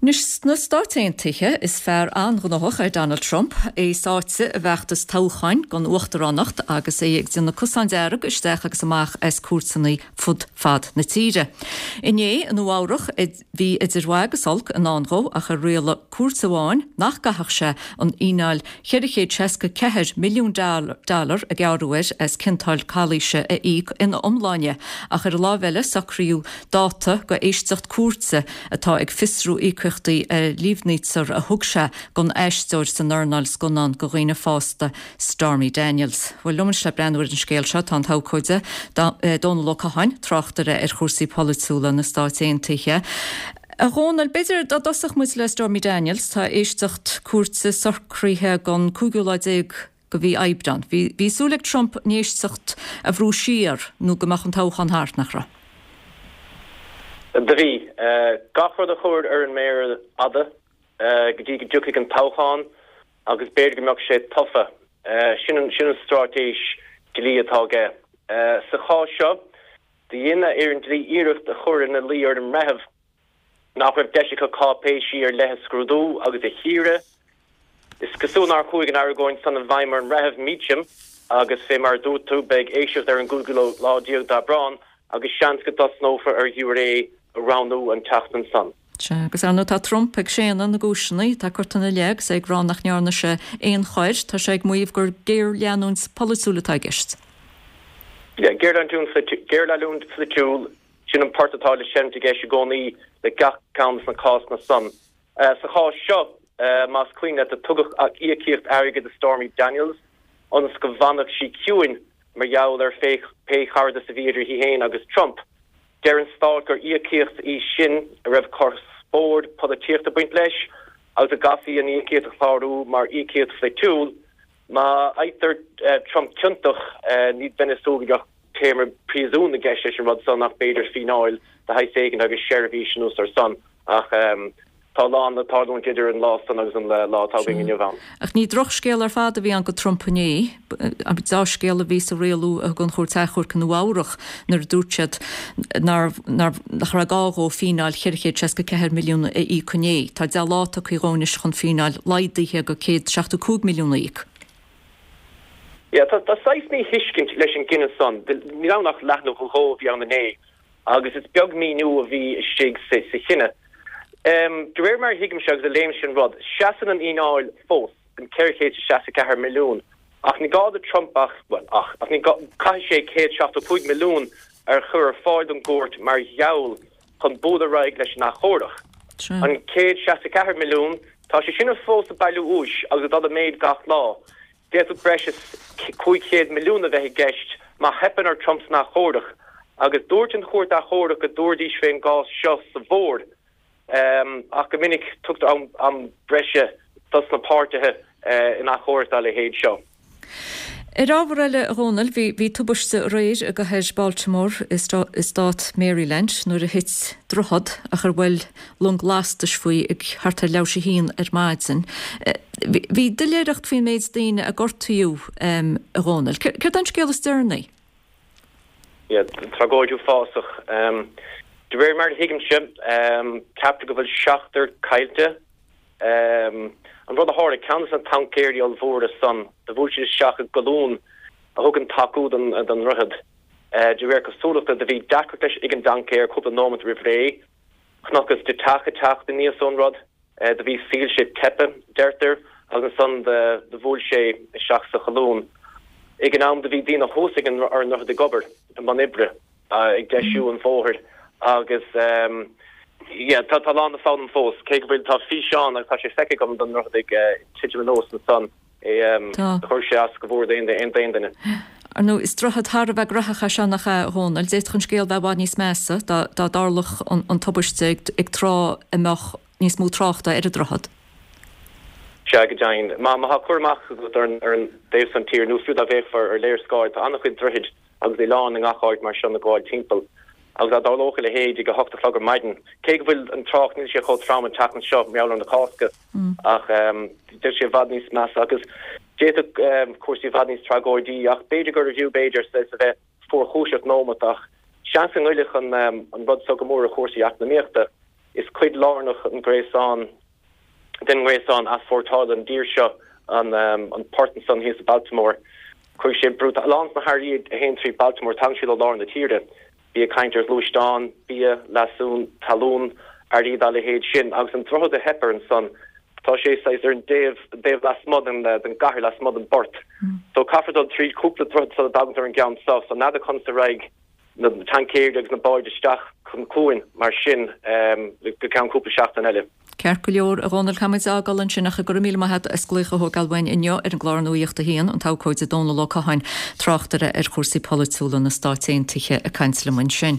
Nus na státeantaithe is fear anghnoch ar Donald Trump é sáte a bheachtas táchain gan uachtarránacht agus é ag duna cosán dearag isteach agus amach as cuasaí fud fad na tíre. Iné an uárach bhí idirhagus olc an anró a chu réala cuasaháin nach gahach se an ináil $60 milliún a gearúir as cintáil cálíise a íg ina omláine a chu láhheile sacríú dáta go éistecht cuasa atá ag fisrú ícuchtaí líbhnítsar a thugse gon éisteir san Arnalds gunán go roiine fásta Stormy Daniels. Bhfuil lumin le breanúir an scéil seo tá tácóide Donald Locahain trachtare ar chósaí polúla na státeantaithe. A Ronald beidir da dosach mu le Stormy Daniels tá éistecht cuasa sorcríthe gon cúguláidéag go bhí aibdan. Bhí súleg Trump néistecht a bhrú siar nó go mach an táchan háart nach ra. Drí gachar a chóir ar an méir ada gotí go dúcha an táchan agus béir go meach sé tofa sin an stratéis golí atá ge. Sa chá seo dhéine ar an drí iirecht a chóir na lí ar an meheh nach raibh deise go cápéisi ar lethe scrúdú agus a híre. Is cosúnar chuig an airgóin san an bhaimar an reheh míchim agus fé mar dútú beag éisios ar an gúguló ládíog da brán agus seans go dasnófa ar hiúré aroundú an teachtan san. Agus anna tá Trump ag séanan na gúisinaí tá chuirtainna leag sé ag rán nach nearna se éon cháir tá sé ag muomh gur géir leanúns polúlatá gist. Géir leún flitúil sin an portatá le sin ige se gcónaí le gach cans na cás na san. Sa chá seo más cuioine a tugach ach íochíocht aige de Stormy Daniels ons go bhanach sí ciúin mar jaall ar pé charda sa bhíidir hí héin agus Trump. Deran stalker íochíocht í sin a raibh cor spór pod a tíocht a buint leis agus a gafií an íochíocht a chláú mar íochíocht flitúil má aitar Trump ciúntach ní Venezuela témer prísún a geis leis an rud san nach beidir fináil de haigh agus sheriffíisiú ar san ach tá lán atádún idir an lá san agus an látábing in Jovan. Ach ní droch scéal ar fád a bhí an go Trumpané, a bit dá scéal a vís a réalú a gon chóirteachúir can uárach nar dúrtead nach ra gágó fínáil $60 milliún a í cuné, tá de láta chuirónis chun fínáil leidaithe go 162 milliún íc. Ja, tá 6 ní hiiscint leis an Guinness san, ní nach leathnú go hó bhí an nané, agus is beag mí nu a bhí stig sa chinne. Dúir mar hiigim seag a léim sin rud, seaan an ináil fós an ceirchéad $60 milliún. Ach ní gáda Trump ach ní cai sé 175 milliún ar chur fáid an gúirt mar jaall chun búd a raig leis nach chódach. An 160 milliún tá sé sinna fós a bailú ús agus dad a méid gach lá. Déú breis 500 milliún a bheith geist má hepan ar Trumps nach chódach agus dúirt an chóirt a chódach go dúirdís féin gás seo sa bhór. Ach go minic tucht am breise tas na páirtethe in a chóirtá le héad seo. I rábhreile Ronald hí tubaiste réir a go heis Baltimore is stát Maryland nuair a hit drochad a chu bhfuil lung lastas faoi ag hartar leabh sé híon ar maidsin. Bhí deléireacht faoin méid daoine a gortaíú Ronald. Cir an scéal stearnaí? Tragóidú fásach. De réir mar hiigimse capta go bhfuil seachtar caiilte an rud a háir ceannas an tancéirí al bhór a san de bhúil sé seach a galún a thug an taú an ruhad. De réir cosúlachta de bhí dacr leis ag an dancéir cúpla nómant rihré chnochas de tacht den níos son rud de bhí síl sé tepe deirtar agus san de bhúil sé seach sa galún. Ag an am de bhí dína hósaigh ar nach de gobar an man ibre ag deisiú an fóthir. Agus tá lá na fád an fós, cé go bhfuil tá fi seán agus tá sé feice gom don ruch ag tiidir nós na san chuir sé as go bhór daine. Nó is drochad thar a bheith grachacha se nach Ronald, déit chun scéal bheith bhaid níos measa, dá dárlach an tubaiste ag trá amach níos mú tráchta ar a drochad. Se go dein, má ha chuirmach ar an déh san tír núsú a bheith ar léir sáid, annach chuid droid agus é lán an gaáid mar se na gáil timppel. agus a dálocha le héid go hochtta flog maidin. Cé bhfuil an troch níl sé cho trauma teach an seo meall an na cáca ach de sé bhd níos meas agus dé cuasí bhd níos tragóidí ach beidir gur review beidir sa bheith for chúiseach nómatach sean an uilich an rud so go mór a chósaí ach na méachta is quid lánach an Grayson den Grayson as Fortal an Deershaw on Parkinson his Baltimore Cruise brut along na Harry a hen 3 Baltimore Township law the tierde be a kinders Louiston be a Lasoon Talon Ardy Dalehead Shin I was in throw the Hepper and son Tá sé er Dave last mod den gahir last mod an bort so Cafferdal 3 couple thread so the and gown stuff so now the comes to reg na tankeir na board stach kun koin mar sin go count couple shaft an elle Cerculior a Ronald Hamid agallan sin nach gur míle het escléige ho galhain injo an glánoíocht a héan an tácoid a dóna lochahain trachtere cuasí polúla na státéintiche a keinslemun sin.